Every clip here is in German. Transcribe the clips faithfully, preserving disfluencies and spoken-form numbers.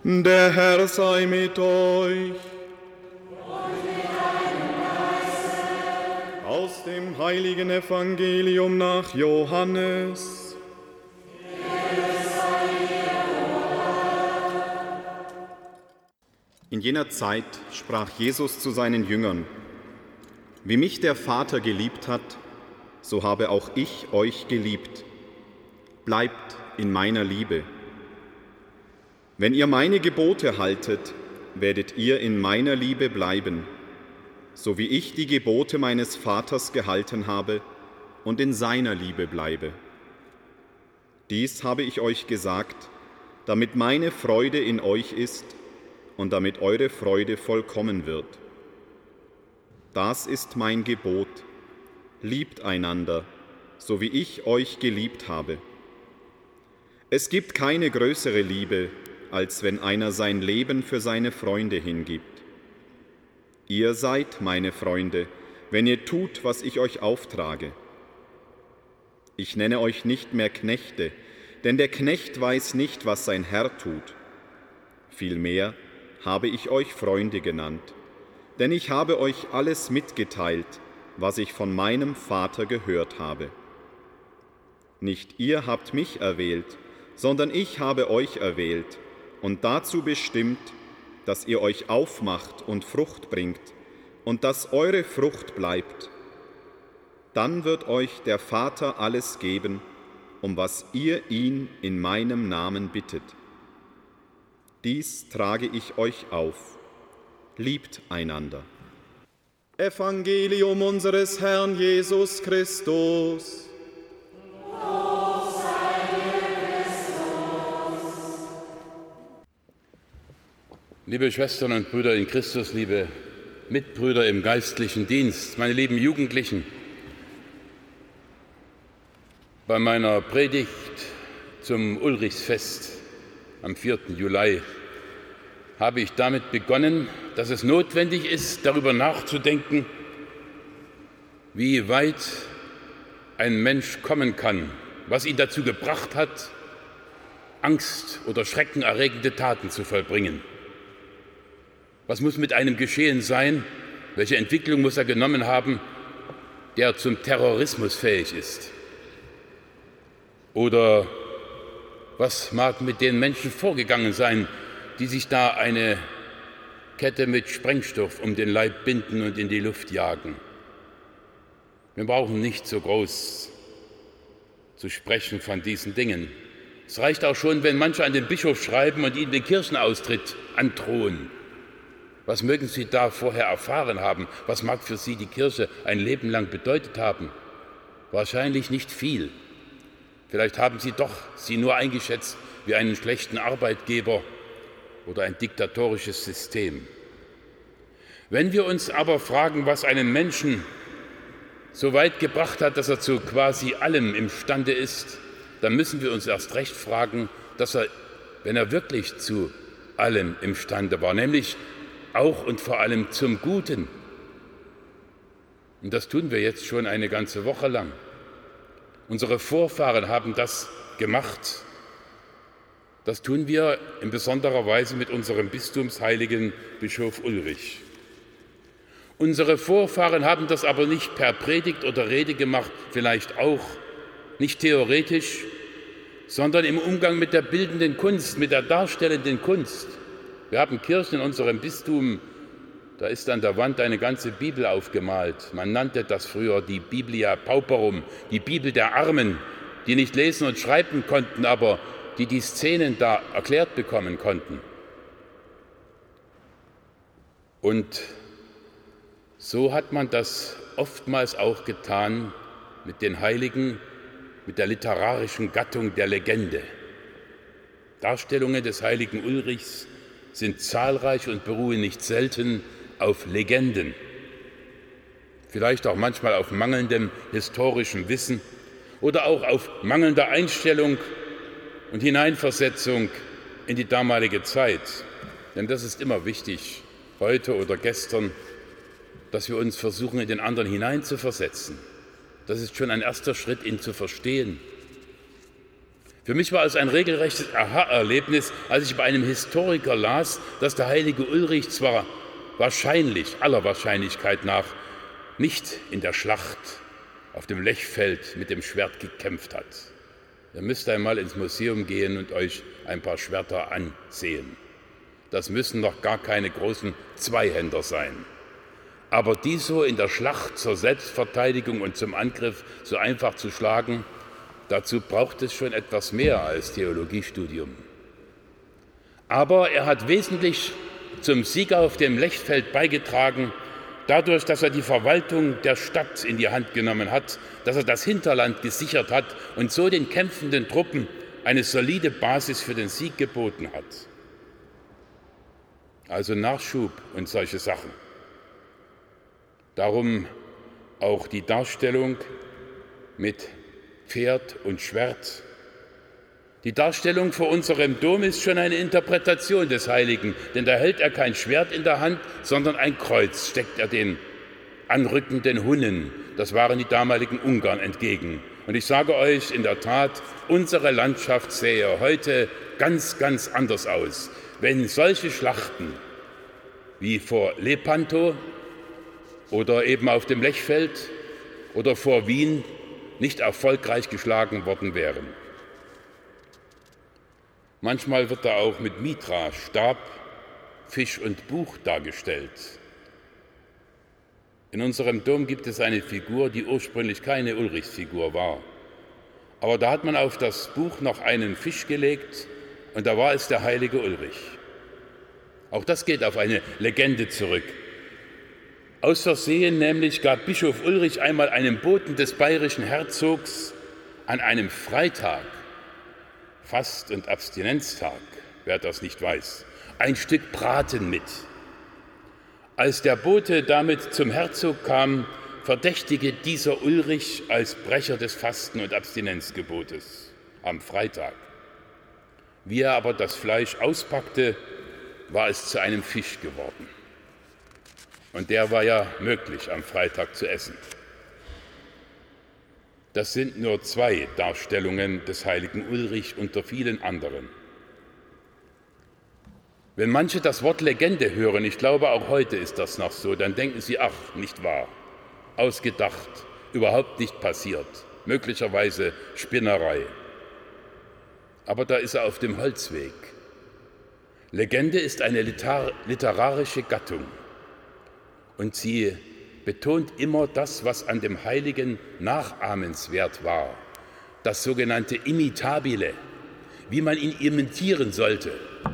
Der Herr sei mit euch. Und mit deinem Geiste. Aus dem heiligen Evangelium nach Johannes. Ehre sei dir, o Herr. In jener Zeit sprach Jesus zu seinen Jüngern: Wie mich der Vater geliebt hat, so habe auch ich euch geliebt. Bleibt in meiner Liebe. Wenn ihr meine Gebote haltet, werdet ihr in meiner Liebe bleiben, so wie ich die Gebote meines Vaters gehalten habe und in seiner Liebe bleibe. Dies habe ich euch gesagt, damit meine Freude in euch ist und damit eure Freude vollkommen wird. Das ist mein Gebot: Liebt einander, so wie ich euch geliebt habe. Es gibt keine größere Liebe, als wenn einer sein Leben für seine Freunde hingibt. Ihr seid meine Freunde, wenn ihr tut, was ich euch auftrage. Ich nenne euch nicht mehr Knechte, denn der Knecht weiß nicht, was sein Herr tut. Vielmehr habe ich euch Freunde genannt, denn ich habe euch alles mitgeteilt, was ich von meinem Vater gehört habe. Nicht ihr habt mich erwählt, sondern ich habe euch erwählt und dazu bestimmt, dass ihr euch aufmacht und Frucht bringt und dass eure Frucht bleibt. Dann wird euch der Vater alles geben, um was ihr ihn in meinem Namen bittet. Dies trage ich euch auf. Liebt einander. Evangelium unseres Herrn Jesus Christus. Liebe Schwestern und Brüder in Christus, liebe Mitbrüder im geistlichen Dienst, meine lieben Jugendlichen, bei meiner Predigt zum Ulrichsfest am vierten Juli habe ich damit begonnen, dass es notwendig ist, darüber nachzudenken, wie weit ein Mensch kommen kann, was ihn dazu gebracht hat, Angst- oder schreckenerregende Taten zu vollbringen. Was muss mit einem geschehen sein? Welche Entwicklung muss er genommen haben, der zum Terrorismus fähig ist? Oder was mag mit den Menschen vorgegangen sein, die sich da eine Kette mit Sprengstoff um den Leib binden und in die Luft jagen? Wir brauchen nicht so groß zu sprechen von diesen Dingen. Es reicht auch schon, wenn manche an den Bischof schreiben und ihm den Kirchenaustritt androhen. Was mögen Sie da vorher erfahren haben? Was mag für Sie die Kirche ein Leben lang bedeutet haben? Wahrscheinlich nicht viel. Vielleicht haben Sie doch sie nur eingeschätzt wie einen schlechten Arbeitgeber oder ein diktatorisches System. Wenn wir uns aber fragen, was einen Menschen so weit gebracht hat, dass er zu quasi allem imstande ist, dann müssen wir uns erst recht fragen, dass er, wenn er wirklich zu allem imstande war, nämlich auch und vor allem zum Guten. Und das tun wir jetzt schon eine ganze Woche lang. Unsere Vorfahren haben das gemacht. Das tun wir in besonderer Weise mit unserem Bistumsheiligen Bischof Ulrich. Unsere Vorfahren haben das aber nicht per Predigt oder Rede gemacht, vielleicht auch nicht theoretisch, sondern im Umgang mit der bildenden Kunst, mit der darstellenden Kunst. Wir haben Kirchen in unserem Bistum, da ist an der Wand eine ganze Bibel aufgemalt. Man nannte das früher die Biblia Pauperum, die Bibel der Armen, die nicht lesen und schreiben konnten, aber die die Szenen da erklärt bekommen konnten. Und so hat man das oftmals auch getan mit den Heiligen, mit der literarischen Gattung der Legende. Darstellungen des heiligen Ulrichs sind zahlreich und beruhen nicht selten auf Legenden, vielleicht auch manchmal auf mangelndem historischem Wissen oder auch auf mangelnder Einstellung und Hineinversetzung in die damalige Zeit. Denn das ist immer wichtig, heute oder gestern, dass wir uns versuchen, in den anderen hineinzuversetzen. Das ist schon ein erster Schritt, ihn zu verstehen. Für mich war es ein regelrechtes Aha-Erlebnis, als ich bei einem Historiker las, dass der heilige Ulrich zwar wahrscheinlich, aller Wahrscheinlichkeit nach, nicht in der Schlacht auf dem Lechfeld mit dem Schwert gekämpft hat. Ihr müsst einmal ins Museum gehen und euch ein paar Schwerter ansehen. Das müssen noch gar keine großen Zweihänder sein. Aber die so in der Schlacht zur Selbstverteidigung und zum Angriff so einfach zu schlagen, dazu braucht es schon etwas mehr als Theologiestudium. Aber er hat wesentlich zum Sieg auf dem Lechfeld beigetragen, dadurch, dass er die Verwaltung der Stadt in die Hand genommen hat, dass er das Hinterland gesichert hat und so den kämpfenden Truppen eine solide Basis für den Sieg geboten hat. Also Nachschub und solche Sachen. Darum auch die Darstellung mit Pferd und Schwert. Die Darstellung vor unserem Dom ist schon eine Interpretation des Heiligen, denn da hält er kein Schwert in der Hand, sondern ein Kreuz steckt er den anrückenden Hunnen, das waren die damaligen Ungarn, entgegen. Und ich sage euch, in der Tat, unsere Landschaft sähe heute ganz, ganz anders aus, wenn solche Schlachten wie vor Lepanto oder eben auf dem Lechfeld oder vor Wien nicht erfolgreich geschlagen worden wären. Manchmal wird er auch mit Mitra, Stab, Fisch und Buch dargestellt. In unserem Dom gibt es eine Figur, die ursprünglich keine Ulrichsfigur war. Aber da hat man auf das Buch noch einen Fisch gelegt und da war es der heilige Ulrich. Auch das geht auf eine Legende zurück. Aus Versehen nämlich gab Bischof Ulrich einmal einem Boten des bayerischen Herzogs an einem Freitag, Fast- und Abstinenztag, wer das nicht weiß, ein Stück Braten mit. Als der Bote damit zum Herzog kam, verdächtige dieser Ulrich als Brecher des Fasten- und Abstinenzgebotes am Freitag. Wie er aber das Fleisch auspackte, war es zu einem Fisch geworden. Und der war ja möglich am Freitag zu essen. Das sind nur zwei Darstellungen des heiligen Ulrich unter vielen anderen. Wenn manche das Wort Legende hören, ich glaube auch heute ist das noch so, dann denken sie, ach, nicht wahr, ausgedacht, überhaupt nicht passiert, möglicherweise Spinnerei. Aber da ist er auf dem Holzweg. Legende ist eine liter- literarische Gattung und sie betont immer das, was an dem Heiligen nachahmenswert war, das sogenannte Imitabile, wie man ihn imitieren sollte.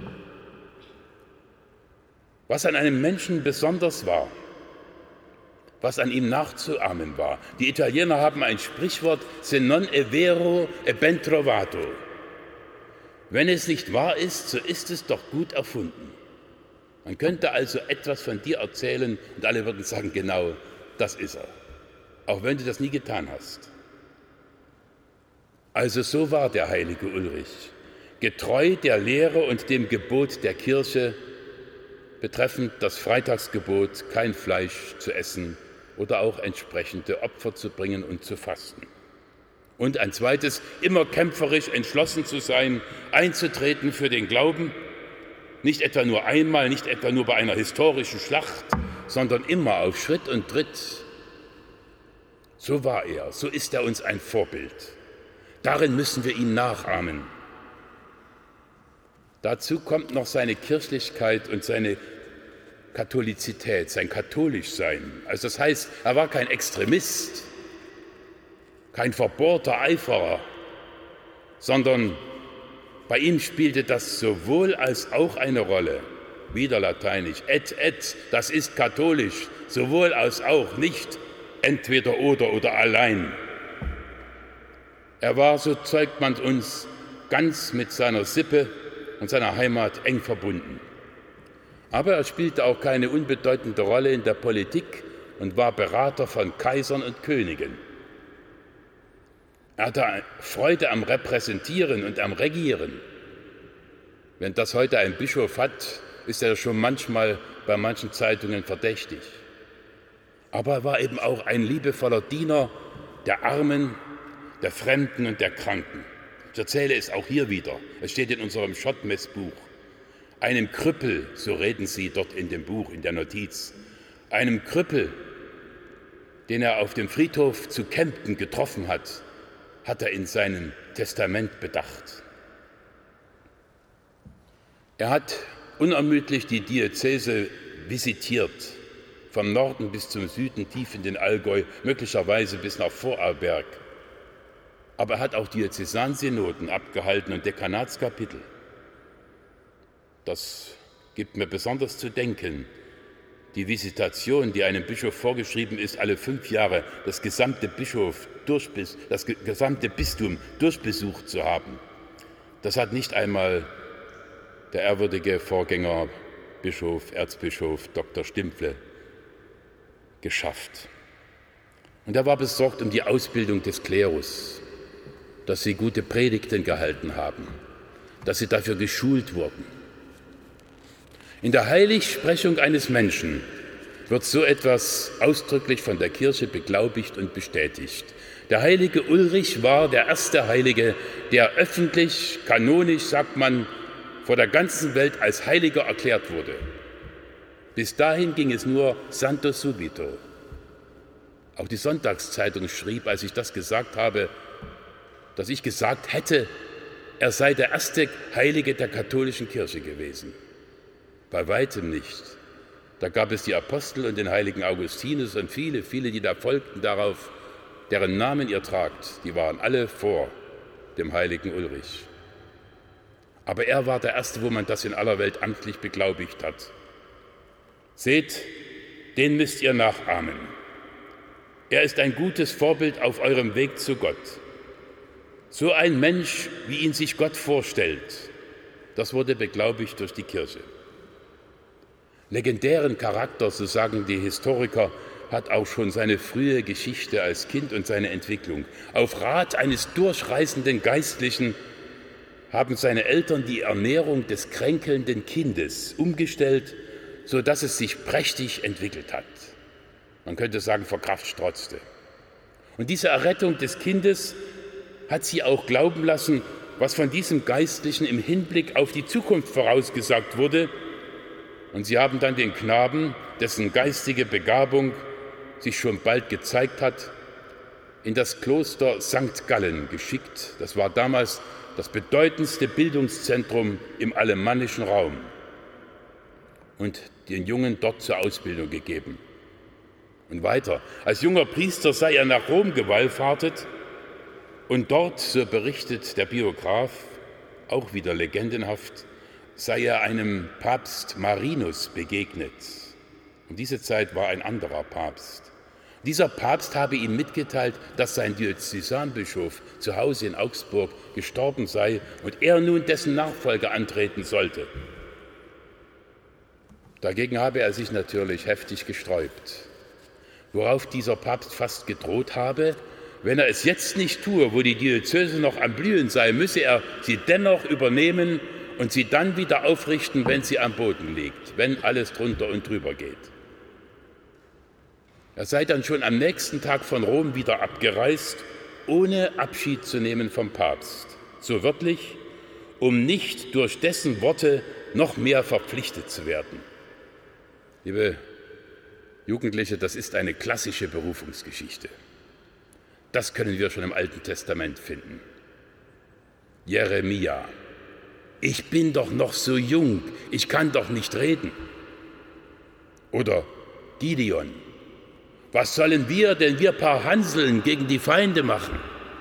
Was an einem Menschen besonders war, was an ihm nachzuahmen war. Die Italiener haben ein Sprichwort, se non è vero è ben trovato. Wenn es nicht wahr ist, so ist es doch gut erfunden. Man könnte also etwas von dir erzählen und alle würden sagen, genau, das ist er, auch wenn du das nie getan hast. Also so war der heilige Ulrich, getreu der Lehre und dem Gebot der Kirche betreffend das Freitagsgebot, kein Fleisch zu essen oder auch entsprechende Opfer zu bringen und zu fasten. Und ein zweites, immer kämpferisch entschlossen zu sein, einzutreten für den Glauben, nicht etwa nur einmal, nicht etwa nur bei einer historischen Schlacht, sondern immer auf Schritt und Tritt. So war er, so ist er uns ein Vorbild. Darin müssen wir ihn nachahmen. Dazu kommt noch seine Kirchlichkeit und seine Katholizität, sein Katholischsein. Also das heißt, er war kein Extremist, kein verbohrter Eiferer, sondern bei ihm spielte das sowohl als auch eine Rolle. Wieder lateinisch, et et, das ist katholisch, sowohl als auch, nicht entweder oder oder allein. Er war, so zeugt man uns, ganz mit seiner Sippe und seiner Heimat eng verbunden. Aber er spielte auch keine unbedeutende Rolle in der Politik und war Berater von Kaisern und Königen. Er hatte Freude am Repräsentieren und am Regieren. Wenn das heute ein Bischof hat, ist er schon manchmal bei manchen Zeitungen verdächtig. Aber er war eben auch ein liebevoller Diener der Armen, der Fremden und der Kranken. Ich erzähle es auch hier wieder. Es steht in unserem Schottmessbuch. Einem Krüppel, so reden sie dort in dem Buch, in der Notiz, einem Krüppel, den er auf dem Friedhof zu Kempten getroffen hat, hat er in seinem Testament bedacht. Er hat unermüdlich die Diözese visitiert, vom Norden bis zum Süden, tief in den Allgäu, möglicherweise bis nach Vorarlberg. Aber er hat auch Diözesansynoden abgehalten und Dekanatskapitel. Das gibt mir besonders zu denken. Die Visitation, die einem Bischof vorgeschrieben ist, alle fünf Jahre das gesamte Bischof durchbes- das gesamte Bistum durchbesucht zu haben, das hat nicht einmal der ehrwürdige Vorgänger Bischof, Erzbischof Doktor Stimpfle geschafft. Und er war besorgt um die Ausbildung des Klerus, dass sie gute Predigten gehalten haben, dass sie dafür geschult wurden. In der Heiligsprechung eines Menschen wird so etwas ausdrücklich von der Kirche beglaubigt und bestätigt. Der heilige Ulrich war der erste Heilige, der öffentlich, kanonisch, sagt man, vor der ganzen Welt als Heiliger erklärt wurde. Bis dahin ging es nur santo subito. Auch die Sonntagszeitung schrieb, als ich das gesagt habe, dass ich gesagt hätte, er sei der erste Heilige der katholischen Kirche gewesen. Bei weitem nicht. Da gab es die Apostel und den heiligen Augustinus und viele, viele, die da folgten darauf, deren Namen ihr tragt, die waren alle vor dem heiligen Ulrich. Aber er war der Erste, wo man das in aller Welt amtlich beglaubigt hat. Seht, den müsst ihr nachahmen. Er ist ein gutes Vorbild auf eurem Weg zu Gott. So ein Mensch, wie ihn sich Gott vorstellt, das wurde beglaubigt durch die Kirche. Legendären Charakter, so sagen die Historiker, hat auch schon seine frühe Geschichte als Kind und seine Entwicklung. Auf Rat eines durchreisenden Geistlichen haben seine Eltern die Ernährung des kränkelnden Kindes umgestellt, sodass es sich prächtig entwickelt hat. Man könnte sagen, vor Kraft strotzte. Und diese Errettung des Kindes hat sie auch glauben lassen, was von diesem Geistlichen im Hinblick auf die Zukunft vorausgesagt wurde. Und sie haben dann den Knaben, dessen geistige Begabung sich schon bald gezeigt hat, in das Kloster Sankt Gallen geschickt. Das war damals das bedeutendste Bildungszentrum im alemannischen Raum. Und den Jungen dort zur Ausbildung gegeben. Und weiter, als junger Priester sei er nach Rom gewallfahrtet und dort, so berichtet der Biograf, auch wieder legendenhaft, sei er einem Papst Marinus begegnet. Und diese Zeit war ein anderer Papst. Dieser Papst habe ihm mitgeteilt, dass sein Diözesanbischof zu Hause in Augsburg gestorben sei und er nun dessen Nachfolger antreten sollte. Dagegen habe er sich natürlich heftig gesträubt, worauf dieser Papst fast gedroht habe, wenn er es jetzt nicht tue, wo die Diözese noch am Blühen sei, müsse er sie dennoch übernehmen und sie dann wieder aufrichten, wenn sie am Boden liegt, wenn alles drunter und drüber geht. Er sei dann schon am nächsten Tag von Rom wieder abgereist, ohne Abschied zu nehmen vom Papst, so wörtlich, um nicht durch dessen Worte noch mehr verpflichtet zu werden. Liebe Jugendliche, das ist eine klassische Berufungsgeschichte. Das können wir schon im Alten Testament finden. Jeremia: Ich bin doch noch so jung, ich kann doch nicht reden. Oder Gideon: Was sollen wir denn, wir paar Hanseln, gegen die Feinde machen?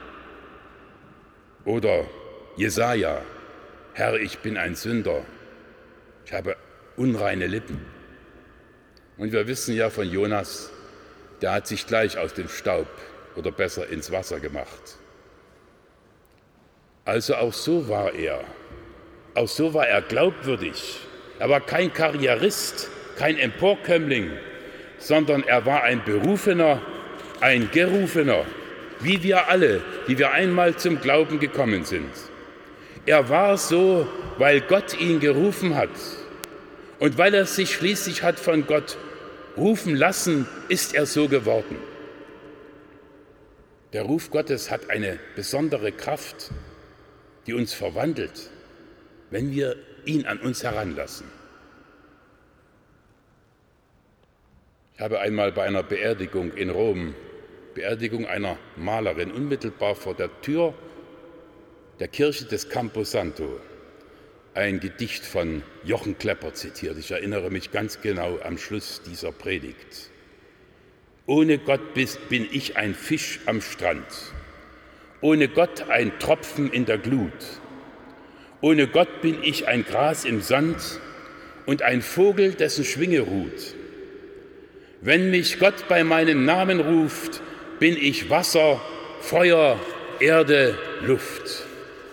Oder Jesaja: Herr, ich bin ein Sünder, ich habe unreine Lippen. Und wir wissen ja von Jonas, der hat sich gleich aus dem Staub oder besser ins Wasser gemacht. Also auch so war er. Auch so war er glaubwürdig. Er war kein Karrierist, kein Emporkömmling, sondern er war ein Berufener, ein Gerufener, wie wir alle, die wir einmal zum Glauben gekommen sind. Er war so, weil Gott ihn gerufen hat und weil er sich schließlich hat von Gott rufen lassen, ist er so geworden. Der Ruf Gottes hat eine besondere Kraft die uns verwandelt, wenn wir ihn an uns heranlassen. Ich habe einmal bei einer Beerdigung in Rom, Beerdigung einer Malerin, unmittelbar vor der Tür der Kirche des Camposanto, ein Gedicht von Jochen Klepper zitiert. Ich erinnere mich ganz genau am Schluss dieser Predigt. Ohne Gott bin ich ein Fisch am Strand, ohne Gott ein Tropfen in der Glut, ohne Gott bin ich ein Gras im Sand und ein Vogel, dessen Schwinge ruht. Wenn mich Gott bei meinem Namen ruft, bin ich Wasser, Feuer, Erde, Luft.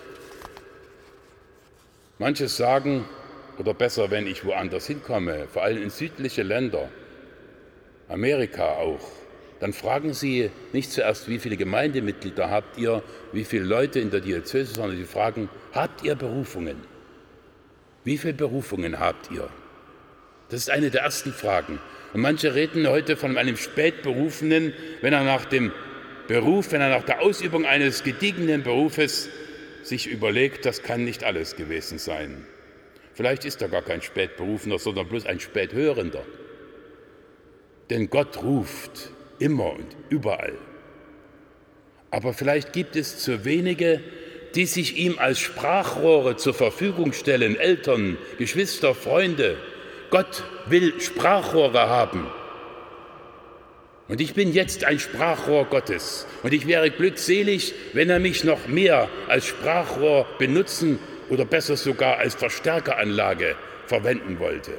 Manche sagen, oder besser, wenn ich woanders hinkomme, vor allem in südliche Länder, Amerika auch, dann fragen sie nicht zuerst, wie viele Gemeindemitglieder habt ihr, wie viele Leute in der Diözese, sondern sie fragen, habt ihr Berufungen? Wie viele Berufungen habt ihr? Das ist eine der ersten Fragen. Und manche reden heute von einem Spätberufenen, wenn er nach dem Beruf, wenn er nach der Ausübung eines gediegenen Berufes sich überlegt, das kann nicht alles gewesen sein. Vielleicht ist er gar kein Spätberufener, sondern bloß ein Späthörender. Denn Gott ruft immer und überall. Aber vielleicht gibt es zu wenige, die sich ihm als Sprachrohre zur Verfügung stellen, Eltern, Geschwister, Freunde. Gott will Sprachrohre haben. Und ich bin jetzt ein Sprachrohr Gottes. Und ich wäre glückselig, wenn er mich noch mehr als Sprachrohr benutzen oder besser sogar als Verstärkeranlage verwenden wollte.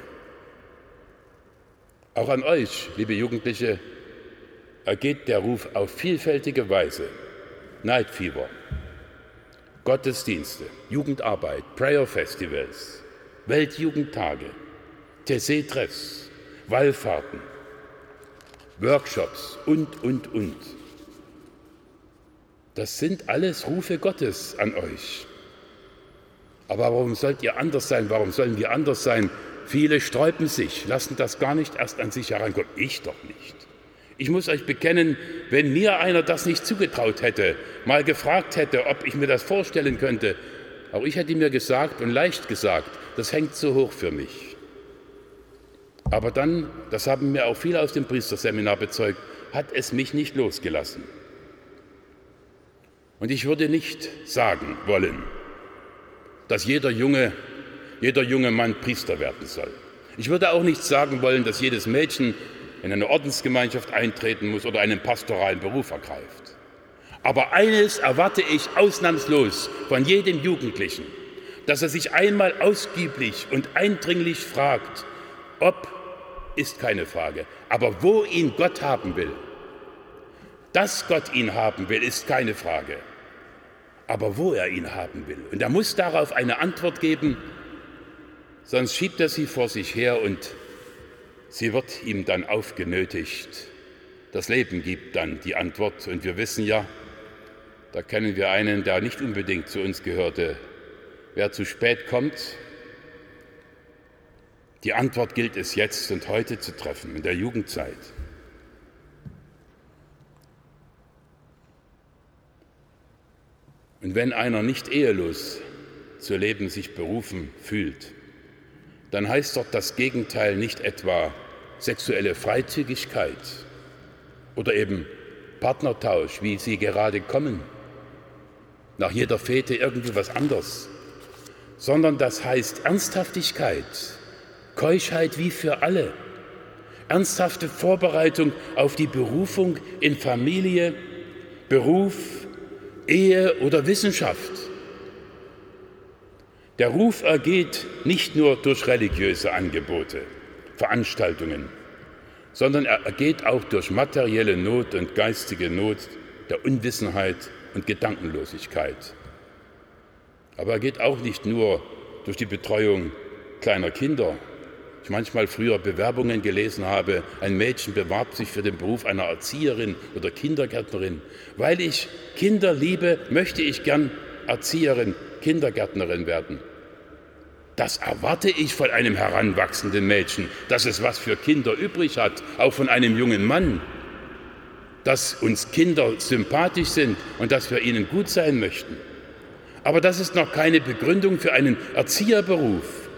Auch an euch, liebe Jugendliche, ergeht der Ruf auf vielfältige Weise. Night Fever, Gottesdienste, Jugendarbeit, Prayer Festivals, Weltjugendtage, T C-Treffs, Wallfahrten, Workshops und, und, und. Das sind alles Rufe Gottes an euch. Aber warum sollt ihr anders sein? Warum sollen wir anders sein? Viele sträuben sich, lassen das gar nicht erst an sich herankommen. Ich doch nicht. Ich muss euch bekennen, wenn mir einer das nicht zugetraut hätte, mal gefragt hätte, ob ich mir das vorstellen könnte, auch ich hätte mir gesagt und leicht gesagt, das hängt zu hoch für mich. Aber dann, das haben mir auch viele aus dem Priesterseminar bezeugt, hat es mich nicht losgelassen. Und ich würde nicht sagen wollen, dass jeder junge, jeder junge Mann Priester werden soll. Ich würde auch nicht sagen wollen, dass jedes Mädchen in eine Ordensgemeinschaft eintreten muss oder einen pastoralen Beruf ergreift. Aber eines erwarte ich ausnahmslos von jedem Jugendlichen, dass er sich einmal ausgiebig und eindringlich fragt, ob, ist keine Frage, aber wo ihn Gott haben will. Dass Gott ihn haben will, ist keine Frage, aber wo er ihn haben will. Und er muss darauf eine Antwort geben, sonst schiebt er sie vor sich her und sie wird ihm dann aufgenötigt. Das Leben gibt dann die Antwort. Und wir wissen ja, da kennen wir einen, der nicht unbedingt zu uns gehörte. Wer zu spät kommt, die Antwort gilt es jetzt und heute zu treffen, in der Jugendzeit. Und wenn einer nicht ehelos zu leben sich berufen fühlt, dann heißt doch das Gegenteil nicht etwa sexuelle Freizügigkeit oder eben Partnertausch, wie sie gerade kommen, nach jeder Fete irgendwie was anderes, sondern das heißt Ernsthaftigkeit, Keuschheit wie für alle, ernsthafte Vorbereitung auf die Berufung in Familie, Beruf, Ehe oder Wissenschaft. Der Ruf ergeht nicht nur durch religiöse Angebote, Veranstaltungen, sondern er ergeht auch durch materielle Not und geistige Not, der Unwissenheit und Gedankenlosigkeit. Aber er geht auch nicht nur durch die Betreuung kleiner Kinder. Ich manchmal früher Bewerbungen gelesen habe, ein Mädchen bewarb sich für den Beruf einer Erzieherin oder Kindergärtnerin. Weil ich Kinder liebe, möchte ich gern Erzieherin, Kindergärtnerin werden. Das erwarte ich von einem heranwachsenden Mädchen, dass es was für Kinder übrig hat, auch von einem jungen Mann, dass uns Kinder sympathisch sind und dass wir ihnen gut sein möchten. Aber das ist noch keine Begründung für einen Erzieherberuf.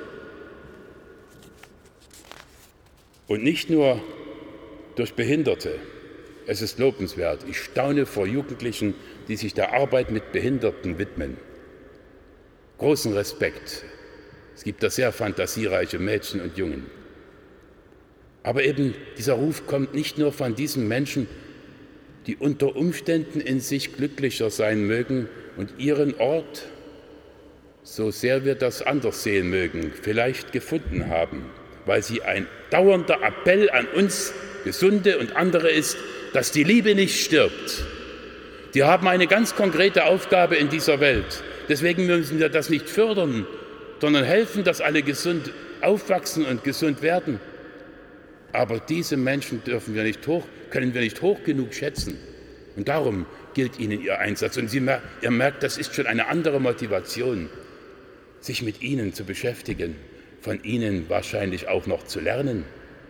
Und nicht nur durch Behinderte. Es ist lobenswert. Ich staune vor Jugendlichen, die sich der Arbeit mit Behinderten widmen. Großen Respekt. Es gibt da sehr fantasiereiche Mädchen und Jungen. Aber eben dieser Ruf kommt nicht nur von diesen Menschen, die unter Umständen in sich glücklicher sein mögen und ihren Ort, so sehr wir das anders sehen mögen, vielleicht gefunden haben, weil sie ein dauernder Appell an uns Gesunde und andere ist, dass die Liebe nicht stirbt. Die haben eine ganz konkrete Aufgabe in dieser Welt. Deswegen müssen wir das nicht fördern, sondern helfen, dass alle gesund aufwachsen und gesund werden. Aber diese Menschen dürfen wir nicht hoch, können wir nicht hoch genug schätzen. Und darum gilt ihnen ihr Einsatz. Und Sie, ihr merkt, das ist schon eine andere Motivation, sich mit ihnen zu beschäftigen, von ihnen wahrscheinlich auch noch zu lernen.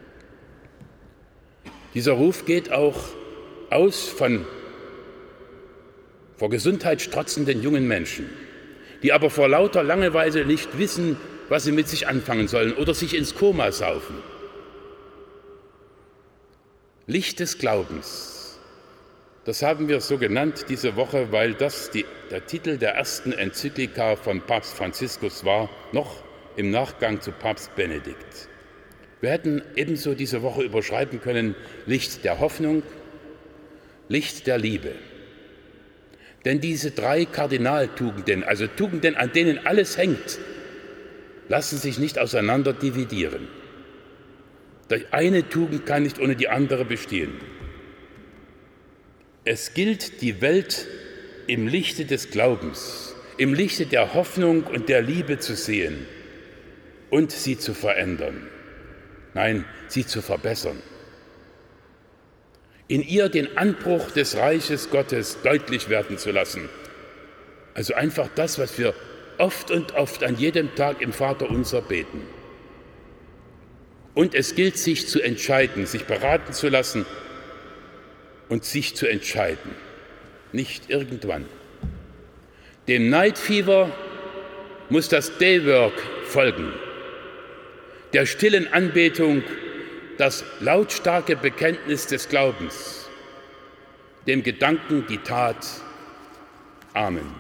Dieser Ruf geht auch aus von vor Gesundheit strotzenden jungen Menschen, die aber vor lauter Langeweile nicht wissen, was sie mit sich anfangen sollen oder sich ins Koma saufen. Licht des Glaubens, das haben wir so genannt diese Woche, weil das die, der Titel der ersten Enzyklika von Papst Franziskus war, noch im Nachgang zu Papst Benedikt. Wir hätten ebenso diese Woche überschreiben können, Licht der Hoffnung, Licht der Liebe. Denn diese drei Kardinaltugenden, also Tugenden, an denen alles hängt, lassen sich nicht auseinander dividieren. Die eine Tugend kann nicht ohne die andere bestehen. Es gilt, die Welt im Lichte des Glaubens, im Lichte der Hoffnung und der Liebe zu sehen und sie zu verändern. Nein, sie zu verbessern. In ihr den Anbruch des Reiches Gottes deutlich werden zu lassen. Also einfach das, was wir oft und oft an jedem Tag im Vaterunser beten. Und es gilt, sich zu entscheiden, sich beraten zu lassen und sich zu entscheiden. Nicht irgendwann. Dem Night Fever muss das Daywork folgen. Der stillen Anbetung das lautstarke Bekenntnis des Glaubens, dem Gedanken die Tat. Amen.